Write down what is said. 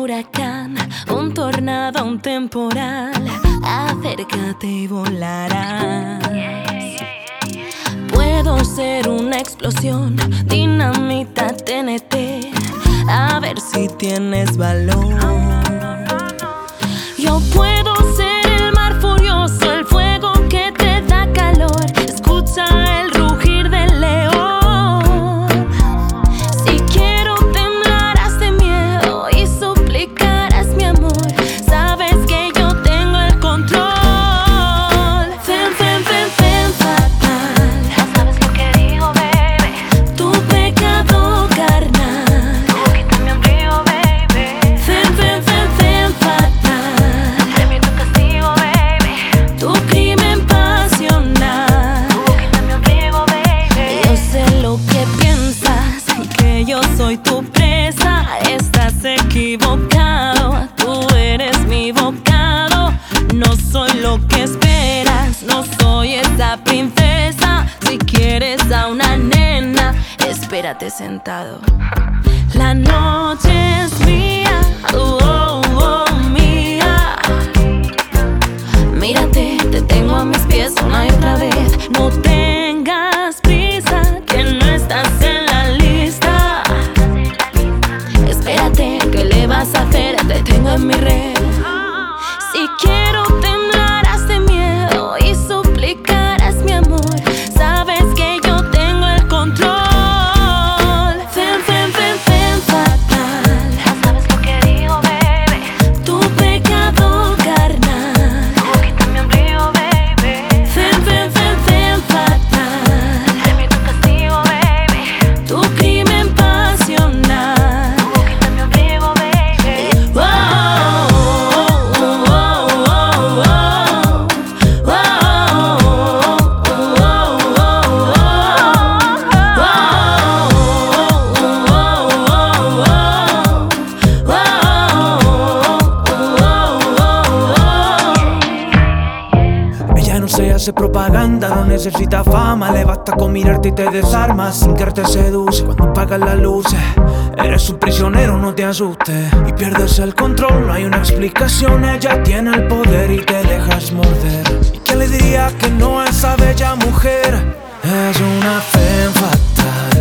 huracán, un tornado, un temporal. Acércate y volarás. Puedo ser una explosión, dinamita TNT, a ver si tienes valor. Yo puedo ser el mar furioso, el fuego que te da calor. Escucha el rugir del león. Si quiero temblarás de miedo y suplicarás mi amor. Sabes que yo tengo el control. Fen, fen, fen, fen fatal. Ya sabes lo que digo, baby. Tu pecado carnal. Tu boquita en mi ombligo, baby. Fen, fen, fen, fen fatal. Premio tu castigo, baby. Tu crimen pasional. Tu boquita en mi ombligo, baby. Yo sé lo que piensas, que yo soy tu presa. Estás equivocado, tú eres mi bocado. No soy lo que esperas, no soy esa princesa. Si quieres a una nena, espérate sentado. La noche es mía, oh, oh, mía. Mírate, te tengo a mis pies una y otra vez. No tengas prisa, que no estás en la lista. Espérate, ¿qué le vas a hacer? Te tengo en mi red. Si quiero temblarás de miedo y suplicarás mi amor. Sabes que yo tengo el control. Fen, fen, fen, fen fatal. Ya sabes lo que digo, baby. Tu pecado carnal. Tu boquita en mi ombligo, baby. Fen, fen, fen, fen fatal. Premio tu castigo, baby. Tu crimen pasional. Tu boquita en mi ombligo, baby. Oh, oh, oh, oh, oh, oh, Ella no se hace propaganda, no necesita fama. Le basta con mirarte y te desarma. Sin que te seduce cuando apagas las luces. Eres un prisionero, no te asustes. Y pierdes el control, no hay una explicación. Ella tiene el poder y te dejas morder. ¿Y quién le diría que no a esa bella mujer? Es una femme fatal.